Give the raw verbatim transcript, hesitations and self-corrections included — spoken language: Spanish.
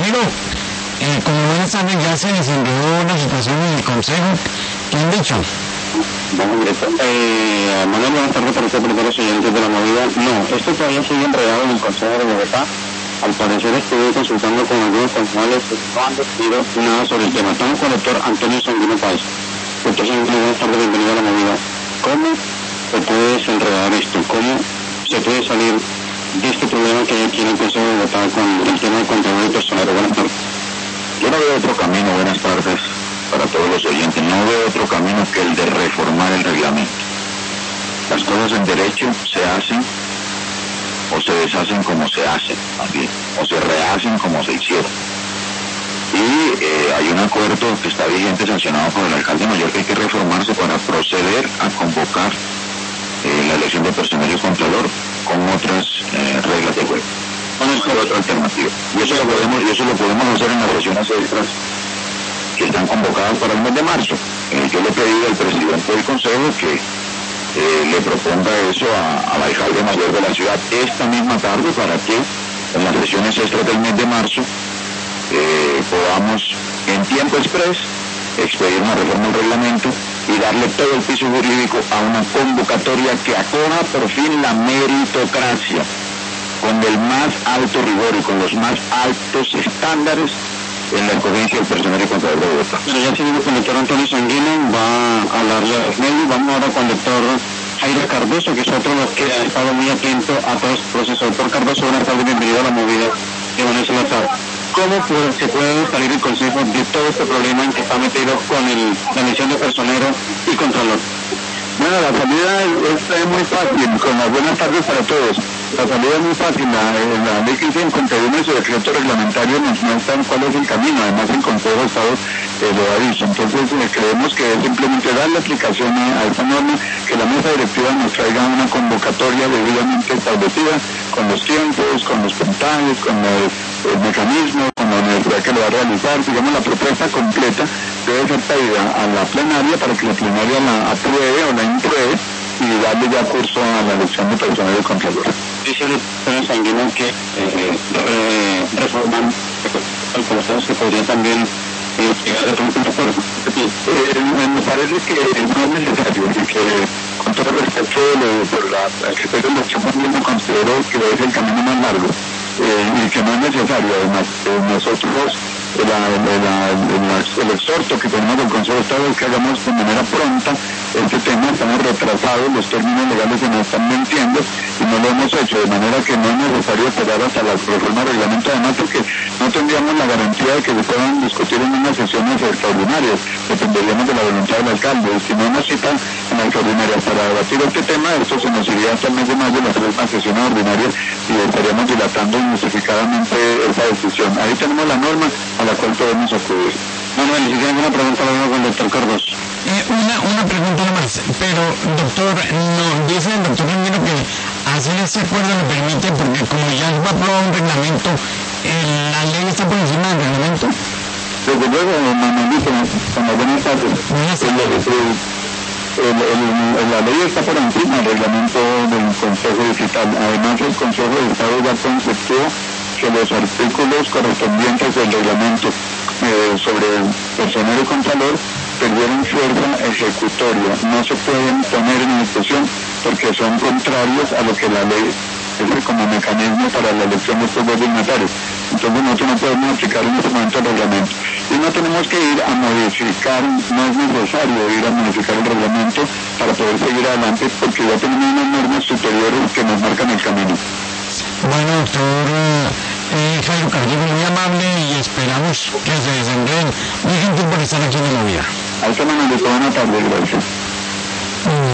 Ramiro, eh, como buenas tardes, ya se desenredó la situación en el Consejo. ¿Qué han dicho? Vamos directo. Eh, Manuel, buenas tardes para usted, por los oyentes de la movida. No, esto todavía sigue enredado en el Consejo de Bogotá. Al parecer estuve consultando con algunos concejales que no han decidido nada sobre el tema. Estamos con el doctor Antonio Sanguino Páez. Doctor Sanguino, buenas tardes, bienvenido a la movida. ¿Cómo se puede desenredar esto? ¿Cómo se puede salir de este problema que hay aquí en el Consejo de Bogotá con el tema de control de personal? Buenas tardes. Yo no veo otro camino, buenas tardes para todos los oyentes, no veo otro camino que el de reformar el reglamento. Las cosas en derecho se hacen o se deshacen como se hacen, más bien, o se rehacen como se hicieron. Y eh, hay un acuerdo que está vigente, sancionado por el alcalde mayor, que hay que reformarse para proceder a convocar eh, la elección de personal y contralor con otras eh, reglas de juego. No es otra alternativa. Y eso lo podemos, y eso lo podemos hacer en las sesiones extras que están convocadas para el mes de marzo. Eh, yo le he pedido al presidente del Consejo que eh, le proponga eso a, al alcalde mayor de la ciudad esta misma tarde para que en las sesiones extras del mes de marzo eh, podamos en tiempo express expedir una reforma del reglamento y darle todo el piso jurídico a una convocatoria que acoja por fin la meritocracia con el más alto rigor y con los más altos estándares en la escogencia del personal y contralor de Bogotá. Pero ya seguimos con el doctor Antonio Sanguino, va a hablar ya Nelly. Vamos ahora con el doctor Jairo Cardoso, que es otro de los que ha estado muy atento a todo este proceso. Doctor Cardoso, buenas tardes, bienvenido a la movida de Manuel Salazar. ¿Cómo puede, se puede salir el Consejo de todo este problema en que está metido con el, la elección de personero y contralor? Bueno, la salida es, es muy fácil, con las buenas tardes para todos. La salida es muy fácil, la, la ley quince cincuenta y uno y su decreto reglamentario nos muestran cuál es el camino, además el Consejo de Estado eh, lo ha dicho. Entonces eh, creemos que es simplemente darle aplicación a, a esta norma, que la mesa directiva nos traiga una convocatoria debidamente establecida, con los tiempos, con los puntajes, con el, el mecanismo, con la universidad que lo va a realizar. Digamos, la propuesta completa debe ser pedida a la plenaria para que la plenaria la apruebe o la impruebe y darle ya curso a la elección de personal y contralor. Dice el doctor Sanguino que eh, eh, reforman el Consejo se podría también eh, llegar a un acuerdo. Eh, me parece que no es necesario y que con todo respeto lo, por la que estoy en elección mismo considero que es el camino más largo eh, y que no es necesario. Además, eh, nosotros La, la, la, el exhorto que tenemos del Consejo de Estado es que hagamos de manera pronta este tema. Estamos retrasados, los términos legales se nos están mintiendo y no lo hemos hecho, de manera que no es necesario esperar hasta la reforma del reglamento, además porque no tendríamos la garantía de que se puedan discutir en unas sesiones extraordinarias, dependeríamos de la voluntad del alcalde. Si no nos citan en la extraordinaria para debatir este tema, esto se nos iría hasta el mes de mayo las próximas sesiones ordinarias y estaríamos dilatando injustificadamente esa decisión. Ahí tenemos la norma a la cual podemos acudir. Manuel, si tienen una pregunta, la veo con el doctor Cardoso. Eh, una, una pregunta nomás, pero doctor, no, dice el doctor Ramiro que hacer este acuerdo le permite, porque como ya va a aprobar un reglamento, eh, la ley está por encima del reglamento. Desde luego, Manuelito, con las buenas tardes. Buenas tardes. El, el, el, la ley está por encima del reglamento del Consejo Digital. Además, el Consejo de Estado ya conceptuó que los artículos correspondientes del reglamento eh, sobre personal y contralor perdieron fuerza ejecutoria. No se pueden poner en discusión porque son contrarios a lo que la ley es como mecanismo para la elección de estos dos dignatarios. Entonces nosotros no podemos aplicar en este momento el reglamento. Y no tenemos que ir a modificar, no es necesario ir a modificar el reglamento para poder seguir adelante porque ya tenemos unas normas superiores que nos marcan el camino. Bueno, doctor eh, Jairo Cardoso, muy amable y esperamos que se desenreden. Muy gentil por estar aquí en la movida. Hasta mañana, buena tarde, gracias.